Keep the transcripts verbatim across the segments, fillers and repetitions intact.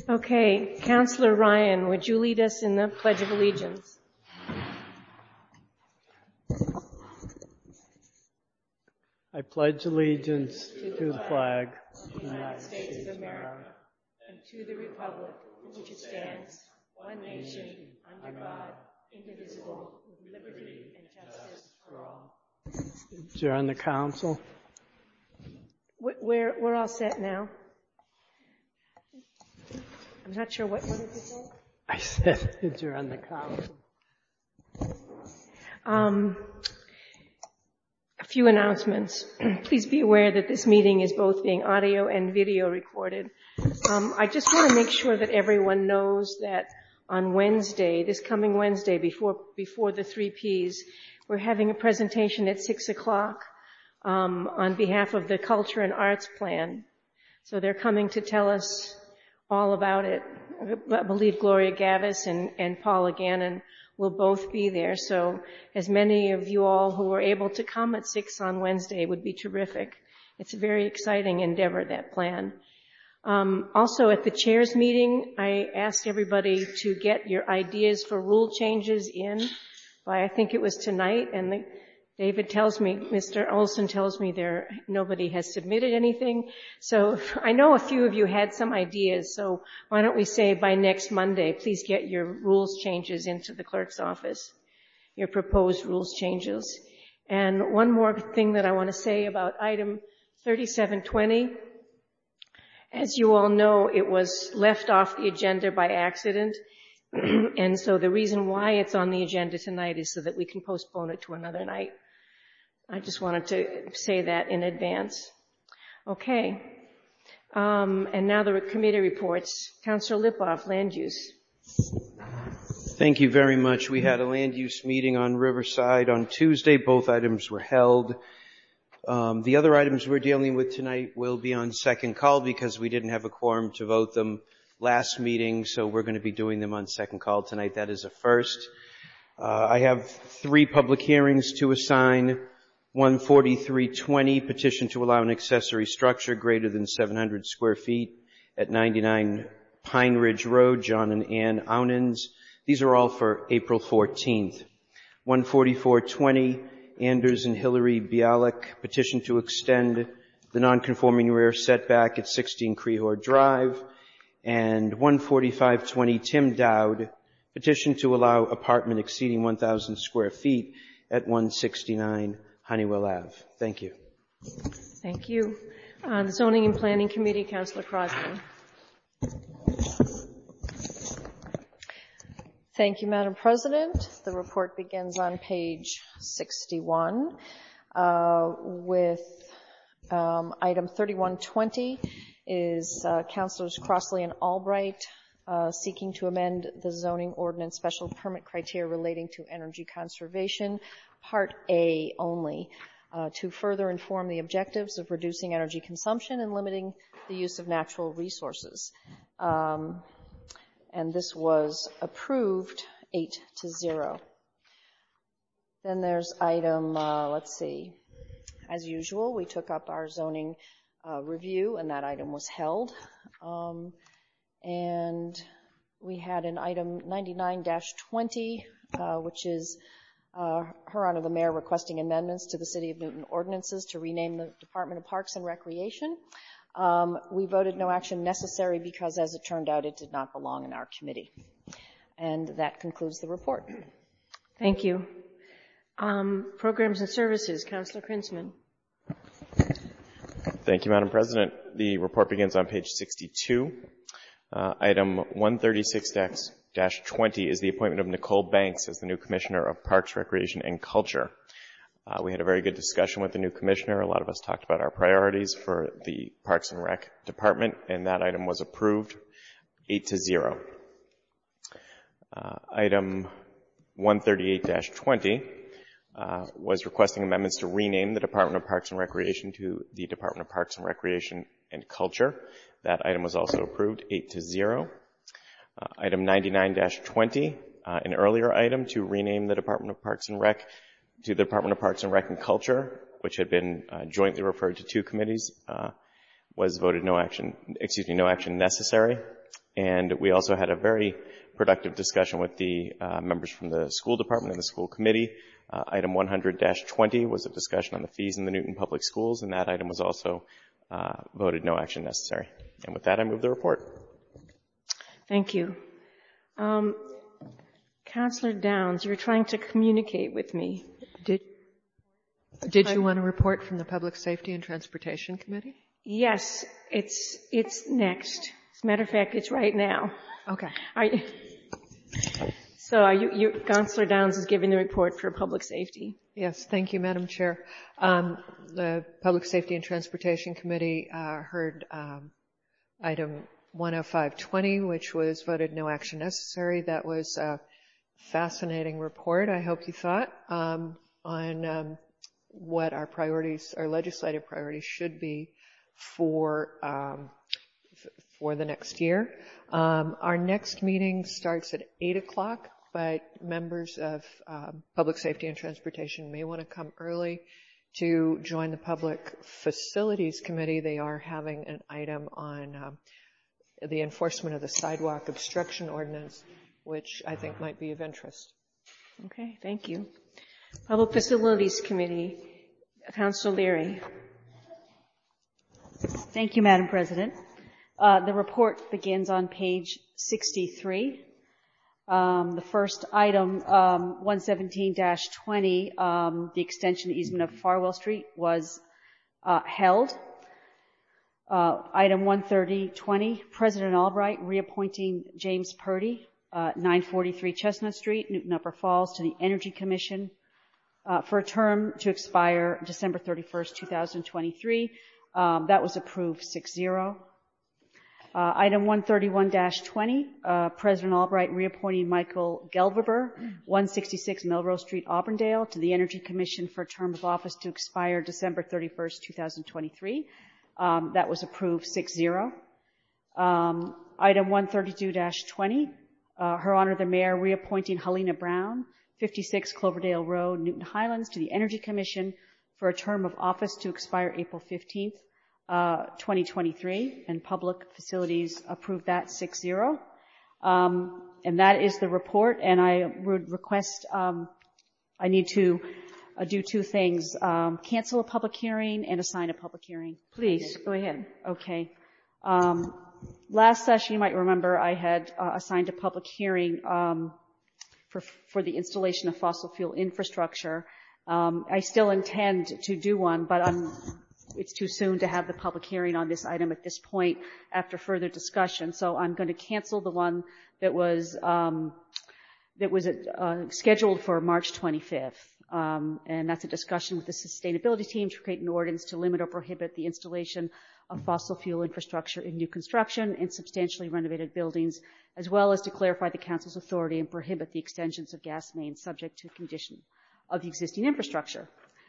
Okay, Councillor Ryan, would you lead us in the Pledge of Allegiance? I pledge allegiance to the flag of the United States of America and to the republic for which it stands, one nation, under God, indivisible, with liberty and justice for all. Adjourn the council. We're, we're all set now. I'm not sure what, what did you say? I said adjourn the council. Um, a few announcements. Please be aware that this meeting is both being audio and video recorded. Um, I just want to make sure that everyone knows that on Wednesday, this coming Wednesday, before before the three Ps, we're having a presentation at six o'clock um, on behalf of the Culture and Arts Plan. So they're coming to tell us all about it. I believe Gloria Gavis and, and Paula Gannon will both be there. So as many of you all who are able to come at six on Wednesday would be terrific. It's a very exciting endeavor, that plan. Um, also at the chairs meeting, I asked everybody to get your ideas for rule changes in by, I think it was tonight, and the, David tells me, Mister Olson tells me there, nobody has submitted anything. So I know a few of you had some ideas, so why don't we say by next Monday, please get your rules changes into the clerk's office, your proposed rules changes. And one more thing that I want to say about item thirty-seven twenty. As you all know, it was left off the agenda by accident. And so the reason why it's on the agenda tonight is so that we can postpone it to another night. I just wanted to say that in advance. Okay. Um, and now the committee reports. Councillor Lipoff, land use. Thank you very much. We had a land use meeting on Riverside on Tuesday. Both items were held. Um, the other items we're dealing with tonight will be on second call because we didn't have a quorum to vote them last meeting, so we're going to be doing them on second call tonight. That is a first. Uh, I have three public hearings to assign. one forty-three twenty, petition to allow an accessory structure greater than seven hundred square feet at ninety-nine Pine Ridge Road, John and Ann Aunens. These are all for April fourteenth. one forty-four twenty, Anders and Hillary Bialik, petition to extend the non-conforming rear setback at sixteen Crehor Drive. And one forty-five twenty, Tim Dowd, petition to allow apartment exceeding one thousand square feet at one sixty-nine Honeywell Avenue. Thank you. Thank you. Uh, the Zoning and Planning Committee, Councillor Crosby. Thank you, Madam President. The report begins on page sixty-one uh, with um, item thirty-one twenty is uh, Councillors Crossley and Albright uh, seeking to amend the zoning ordinance special permit criteria relating to energy conservation, Part A only, uh, to further inform the objectives of reducing energy consumption and limiting the use of natural resources. Um, and this was approved eight to zero. Then there's item, uh, let's see, as usual, we took up our zoning uh, review, and that item was held. Um, and we had an item ninety-nine dash twenty, uh, which is Uh, Her Honor the Mayor requesting amendments to the City of Newton ordinances to rename the Department of Parks and Recreation. Um, we voted no action necessary because, as it turned out, it did not belong in our committee. And that concludes the report. Thank you. Um, programs and services, Councillor Krinsman. Thank you, Madam President. The report begins on page sixty-two. Uh, item one thirty-six dash twenty is the appointment of Nicole Banks as the new Commissioner of Parks, Recreation, and Culture. Uh, we had a very good discussion with the new Commissioner. A lot of us talked about our priorities for the Parks and Rec Department, and that item was approved eight to zero. Uh, item one thirty-eight dash twenty uh, was requesting amendments to rename the Department of Parks and Recreation to the Department of Parks and Recreation and Culture. That item was also approved eight to zero. Uh, item ninety-nine dash twenty, uh, an earlier item to rename the Department of Parks and Rec to the Department of Parks and Rec and Culture, which had been uh, jointly referred to two committees, uh, was voted no action, excuse me, no action necessary. And we also had a very productive discussion with the uh, members from the school department and the school committee. Uh, item one hundred dash twenty was a discussion on the fees in the Newton Public Schools, and that item was also uh, voted no action necessary. And with that, I move the report. Thank you. Um, Councillor Downs, you're trying to communicate with me. Did, did you want a report from the Public Safety and Transportation Committee? Yes, it's it's next. As a matter of fact, it's right now. Okay. Are you, so are you, you, Councillor Downs is giving the report for public safety. Yes, thank you, Madam Chair. Um, the Public Safety and Transportation Committee uh, heard um, item one oh five twenty, which was voted no action necessary. That was a fascinating report, I hope you thought, um, on um, what our priorities, our legislative priorities should be for um, f- for the next year. Um, our next meeting starts at eight o'clock, but members of um, Public Safety and Transportation may want to come early to join the Public Facilities Committee. They are having an item on um, the enforcement of the sidewalk obstruction ordinance, which I think might be of interest. Okay, thank you. Public Facilities Committee, Councillor Leary. Thank you, Madam President. Uh, the report begins on page sixty-three. Um, the first item, um, one seventeen dash twenty, um, the extension easement of Farwell Street was uh, held. Uh, item one thirty twenty, President Albright reappointing James Purdy, uh, nine forty-three Chestnut Street, Newton Upper Falls, to the Energy Commission uh, for a term to expire December thirty-first, two thousand twenty-three. Um, that was approved six zero. Uh, item one thirty-one dash twenty, uh, President Albright reappointing Michael Gelverber, one sixty-six Melrose Street, Auburndale, to the Energy Commission for a term of office to expire December thirty-first, two thousand twenty-three. Um, that was approved six zero. Um, item one thirty-two dash twenty, uh, Her Honor the Mayor reappointing Helena Brown, fifty-six Cloverdale Road, Newton Highlands, to the Energy Commission for a term of office to expire April fifteenth, uh, twenty twenty-three, and Public Facilities approved that six zero. Um, and that is the report, and I would request, um, I need to uh, do two things, um, cancel a public hearing and assign a public hearing. Please, go ahead. Okay. Um, last session, you might remember, I had uh, assigned a public hearing um, for, for the installation of fossil fuel infrastructure. Um, I still intend to do one, but I'm, it's too soon to have the public hearing on this item at this point after further discussion. So I'm going to cancel the one that was um, that was uh, scheduled for March twenty-fifth. Um, and that's a discussion with the sustainability team to create an ordinance to limit or prohibit the installation of fossil fuel infrastructure in new construction and substantially renovated buildings, as well as to clarify the council's authority and prohibit the extensions of gas mains subject to condition of the existing infrastructure.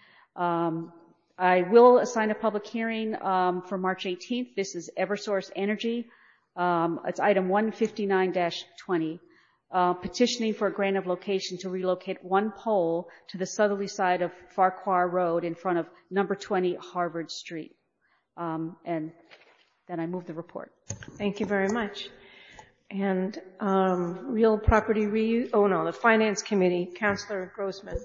Um, I will assign a public hearing um, for March eighteenth. This is Eversource Energy. Um, it's item one fifty-nine dash twenty. Uh, petitioning for a grant of location to relocate one pole to the southerly side of Farquhar Road in front of number twenty Harvard Street. Um, and then I move the report. Thank you very much. And um, real property reuse, oh no, the Finance Committee, Councillor Grossman.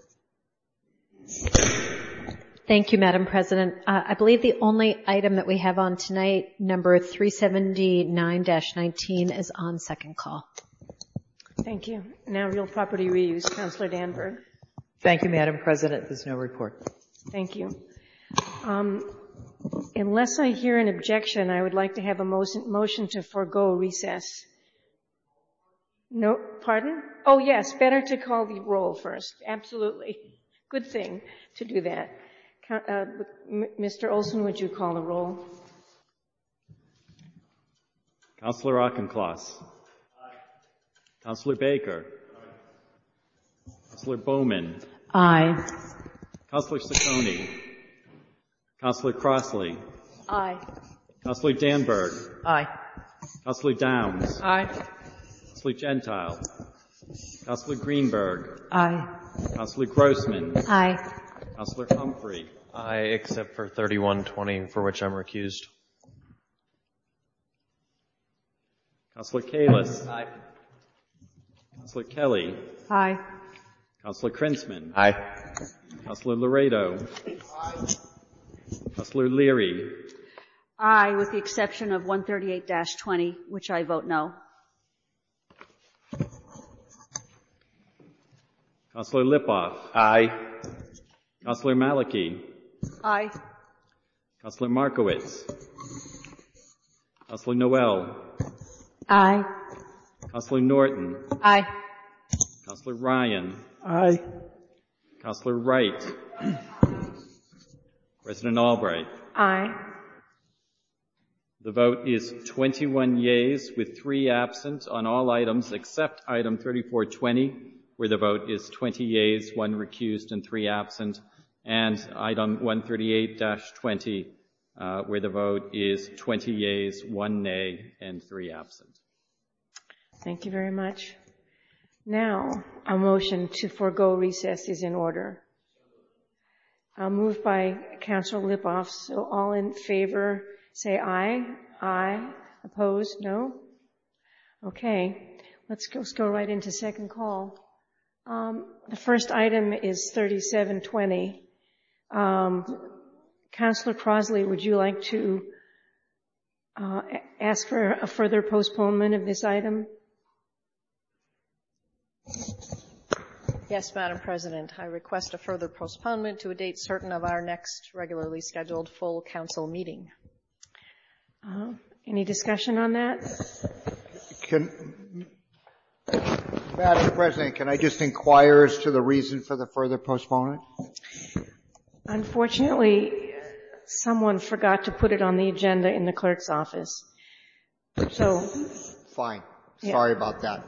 Thank you, Madam President. Uh, I believe the only item that we have on tonight, number three seventy-nine dash nineteen, is on second call. Thank you. Now real property reuse, Councillor Danberg. Thank you, Madam President. There's no report. Thank you. Um, unless I hear an objection, I would like to have a motion, motion to forego recess. No, pardon? Oh yes, better to call the roll first. Absolutely. Good thing to do that. Uh, Mister Olson, would you call the roll? Councillor Auchincloss. Councillor Baker. Aye. Councillor Bowman. Aye. Councillor Ciccone. Councillor Crossley. Aye. Councillor Danberg. Aye. Councillor Downs. Aye. Councillor Gentile. Councillor Greenberg. Aye. Councillor Grossman. Aye. Councillor Humphrey. Aye, except for thirty-one twenty, for which I'm recused. Councillor Kalis. Aye. Councillor Kelly. Aye. Councillor Krinsman. Aye. Councillor Laredo. Aye. Councillor Leary. Aye, with the exception of one thirty-eight dash twenty, which I vote no. Councillor Lipoff. Aye. Councillor Maliki. Aye. Councillor Markowitz. Councillor Noel. Aye. Councillor Norton. Aye. Councillor Ryan. Aye. Councillor Wright. President Albright. Aye. The vote is twenty-one yeas with three absent on all items except item thirty-four twenty, where the vote is twenty yeas, one recused, and three absent, and item one thirty-eight dash twenty, uh, where the vote is twenty yeas, one nay, and three absent. Thank you very much. Now, a motion to forego recess is in order. Uh, moved by Councillor Lipoff. So all in favor, say aye. Aye. Opposed? No? Okay. Let's go, let's go right into second call. Um, the first item is thirty-seven twenty. Um, Councillor Crossley, would you like to uh, ask for a further postponement of this item? Yes, Madam President. I request a further postponement to a date certain of our next regularly scheduled full council meeting. Uh, any discussion on that? Can, Madam President, can I just inquire as to the reason for the further postponement? Unfortunately, someone forgot to put it on the agenda in the clerk's office. So. Fine. Yeah. Sorry about that.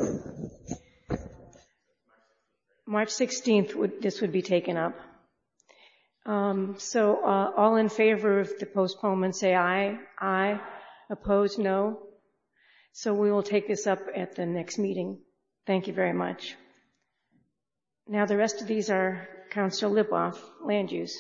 March sixteenth, would, this would be taken up. Um, so uh, all in favor of the postponement, say aye. Aye. Opposed, no. So we will take this up at the next meeting. Thank you very much. Now the rest of these are Councillor Lipoff, land use.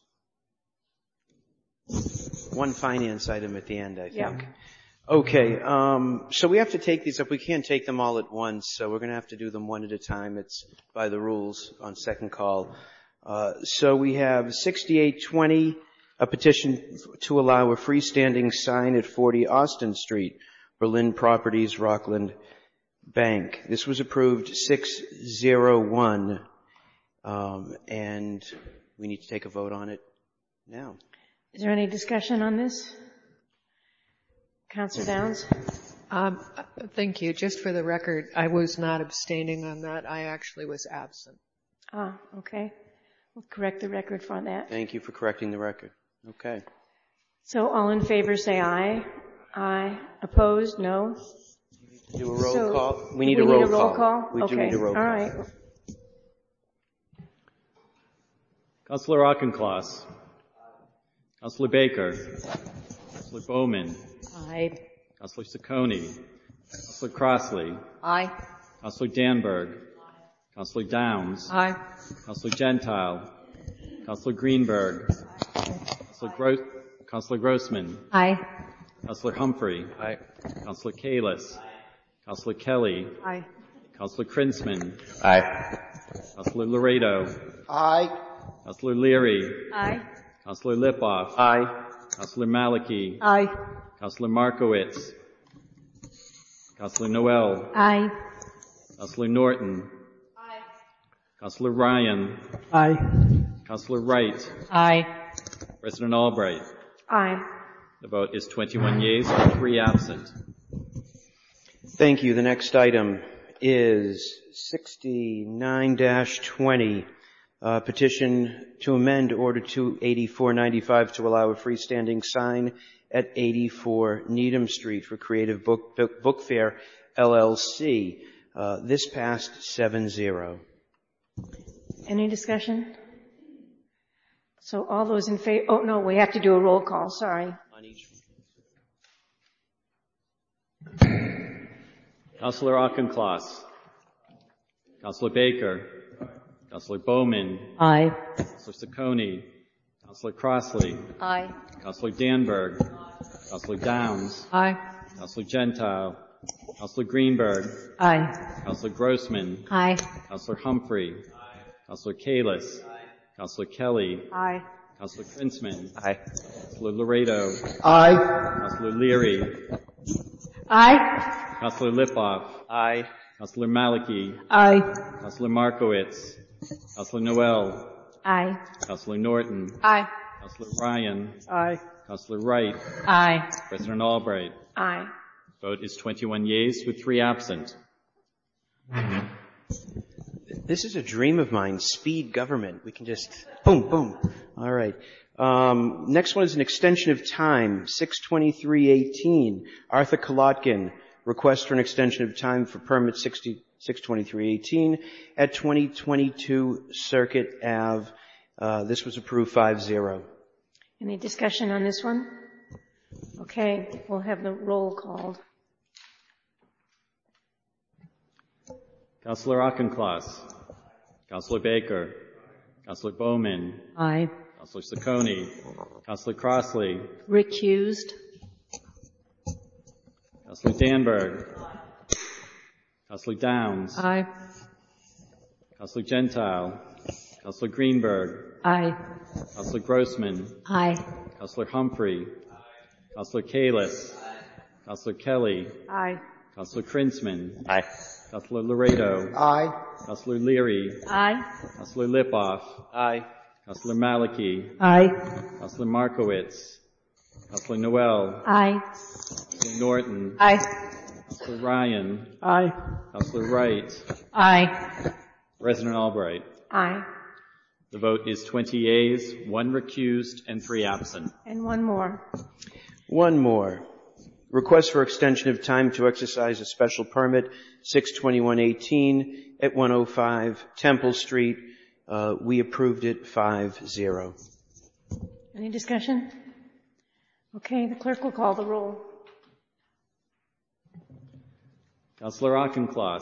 One finance item at the end, I think. Yeah. Okay, um, so we have to take these up. We can't take them all at once, so we're going to have to do them one at a time. It's by the rules on second call. Uh, so we have sixty-eight twenty, a petition to allow a freestanding sign at forty Austin Street, Berlin Properties, Rockland Bank. This was approved six zero one, um, and we need to take a vote on it now. Is there any discussion on this? Councillor Downs? Um, thank you. Just for the record, I was not abstaining on that. I actually was absent. Ah, okay. We'll correct the record for that. Thank you for correcting the record. Okay. So all in favor say aye. Aye. Opposed? No. Do a roll so call. We need, we a, roll need a roll call. call. We okay. do need a roll all call. All right. Councillor Auchincloss. Councillor Baker. Councillor Bowman. Aye. Councillor Ciccone. Councillor Crossley. Aye. Councillor Danberg. Councillor Downs. Aye. Councillor Gentile. Councillor Greenberg. Councillor, Gro- Councillor Grossman. Aye. Councillor Humphrey. Aye. Councillor Kalis. Councillor Kelly. Aye. Councillor Krinsman. Aye. Councillor Laredo. Aye. Councillor Leary. Aye. Councillor Lipoff. Aye. Councillor Maliki. Aye. Councillor Markowitz. Councillor Noel. Aye. Councillor Norton. Aye. Councillor Ryan. Aye. Councillor Wright. Aye. President Albright. Aye. The vote is twenty-one yeas and three absent. Thank you. The next item is sixty-nine dash twenty, uh, petition to amend Order two eighty-four ninety-five to allow a freestanding sign at eighty-four Needham Street for Creative Book, Book, Book Fair, L L C. Uh, this passed seven zero. Any discussion? So all those in favor, oh no, we have to do a roll call, sorry. Councillor Auchincloss. Councillor Baker. Councillor Bowman. Aye. Councillor Ciccone. Councillor Crossley. Aye. Councillor Danberg. Councillor Downs. Aye. Councillor Gentile. Councillor Greenberg. Aye. Councillor Grossman. Aye. Councillor Humphrey. Councillor Kalis. Councillor Kelly. Aye. Councillor Krinsman. Aye. Councillor Laredo. Aye. Councillor Leary. Aye. Councillor Lipoff. Aye. Councillor Maliki. Aye. Councillor Markowitz. Councillor Noel. Aye. Councillor Norton. Aye. Councillor Ryan. Aye. Councillor Wright. Aye. President Albright. Aye. Vote is twenty-one yeas with three absent. This is a dream of mine, speed government. We can just, boom, boom. All right. Um, next one is an extension of time, six twenty-three eighteen. Arthur Kolotkin, request for an extension of time for permit six twenty-three eighteen at twenty twenty-two Circuit Avenue. Uh, this was approved five zero. Any discussion on this one? Okay, we'll have the roll called. Councillor Auchincloss. Councillor Baker. Councillor Bowman. Aye. Councillor Ciccone. Councillor Crossley. Recused. Councillor Danberg. Councillor Downs. Aye. Councillor Gentile. Councillor Greenberg. Aye. Councillor Grossman. Aye. Councillor Humphrey. Councillor Kalis. Councillor Kelly. Aye. Councillor Krinsman. Aye. Councillor Laredo. Aye. Councillor Leary. Aye. Councillor Lipoff. Aye. Councillor Maliki. Aye. Councillor Markowitz. Councillor Noel. Aye. Councillor Norton. Aye. Councillor Ryan. Aye. Councillor Wright. Aye. President Albright. Aye. The vote is twenty yeas, one recused, and three absent. And one more. One more. Request for extension of time to exercise a special permit, six twenty-one eighteen at one oh five Temple Street. Uh, we approved it five zero. Any discussion? Okay, the clerk will call the roll. Councillor Auchincloss.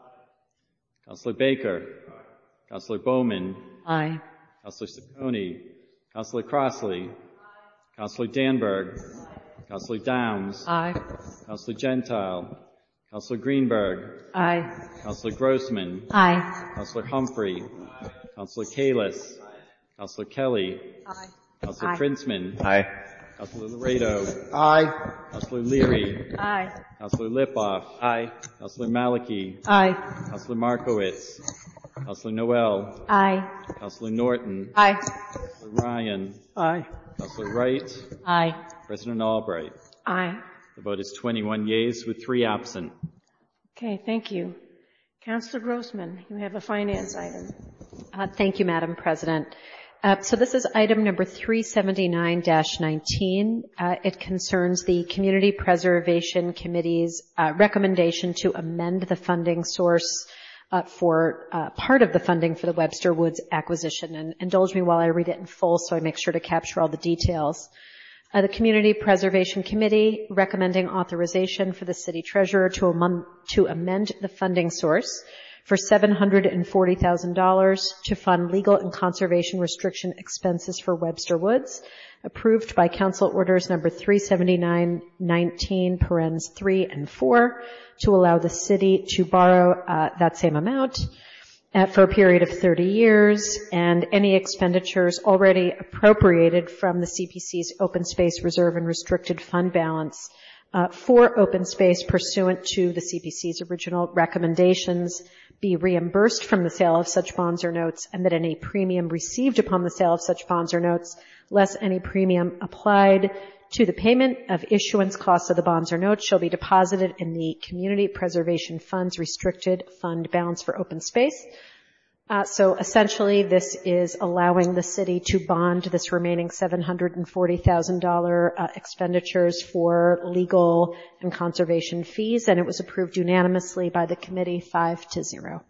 Councillor Baker. Councillor Bowman. Aye. Councillor Ciccone. Councillor Crossley. Councillor Danberg. Councillor Downs. Aye. Councillor Gentile. Councillor Greenberg. Aye. Councillor Grossman. Aye. Councillor Humphrey. Councillor Kalis. Councillor Kelly. Aye. Councillor Aye. Krinsman. Aye. Councillor Laredo. Aye. Councillor Leary. Aye. Councillor Lipoff. Aye. Councillor Maliki. Aye. Councillor Markowitz. Councillor Noel. Aye. Councillor Norton. Aye. Councillor Ryan. Aye. Councillor Wright. Aye. President Albright. Aye. The vote is twenty-one yeas with three absent. Okay, thank you. Councillor Grossman, you have a finance item. Uh, thank you, Madam President. Uh, so this is item number three seventy-nine dash nineteen. Uh, it concerns the Community Preservation Committee's uh, recommendation to amend the funding source uh, for uh, part of the funding for the Webster Woods acquisition. And indulge me while I read it in full so I make sure to capture all the details. Uh, the Community Preservation Committee recommending authorization for the City Treasurer to, amend, to amend the funding source for seven hundred forty thousand dollars to fund legal and conservation restriction expenses for Webster Woods, approved by Council Orders number three seventy-nine nineteen, parens three and four, to allow the city to borrow uh, that same amount uh, for a period of thirty years, and any expenditures already appropriated from the C P C's Open Space Reserve and Restricted Fund balance uh, for open space pursuant to the C P C's original recommendations be reimbursed from the sale of such bonds or notes, and that any premium received upon the sale of such bonds or notes, less any premium applied to the payment of issuance costs of the bonds or notes, shall be deposited in the Community Preservation Fund's restricted fund balance for open space. Uh, so essentially this is allowing the city to bond this remaining seven hundred forty thousand dollars uh, expenditures for legal and conservation fees, and it was approved unanimously by the committee five to zero.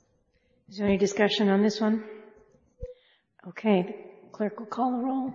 Is there any discussion on this one? Okay, the clerk will call the roll.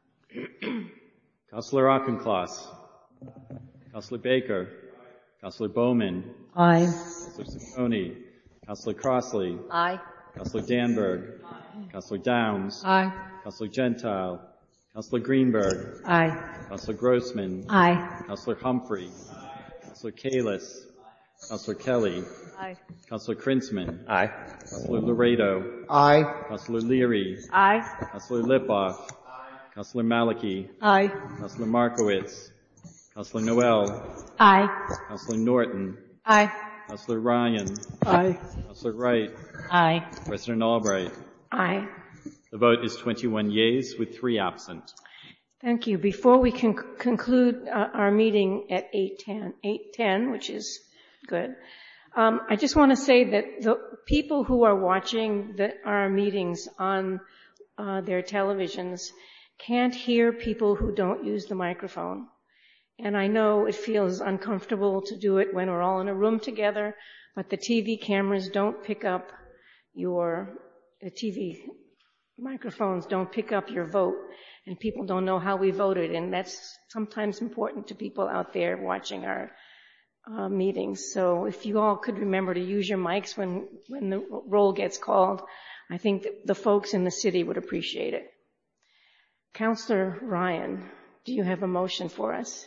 Councillor Auchincloss. Councillor Baker. Councillor Bowman. Aye. Councillor Ciccone. Councillor Crossley. Aye. Councillor Danberg. Councillor Downs. Aye. Councillor Gentile. Councillor Greenberg. Aye. Councillor Grossman. Aye. Councillor Humphrey. Councillor Kalis. Councillor Kelly. Aye. Councillor Krinsman. Aye. Councillor Laredo. Aye. Councillor Leary. Aye. Councillor Lipoff. Councillor Maliki. Aye. Councillor Markowitz. Councillor Noel. Aye. Councillor Norton. Aye. Councillor Ryan. Aye. Councillor Wright. Aye. President Albright. Aye. The vote is twenty-one yeas with three absent. Thank you. Before we can conclude uh, our meeting at eight ten, which is good, um, I just want to say that the people who are watching the, our meetings on uh, their televisions can't hear people who don't use the microphone. And I know it feels uncomfortable to do it when we're all in a room together, but the T V cameras don't pick up your, the T V microphones don't pick up your vote, and people don't know how we voted, and that's sometimes important to people out there watching our uh, meetings. So if you all could remember to use your mics when, when the roll gets called, I think that the folks in the city would appreciate it. Councillor Ryan, do you have a motion for us?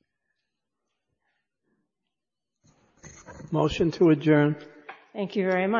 Motion to adjourn. Thank you very much.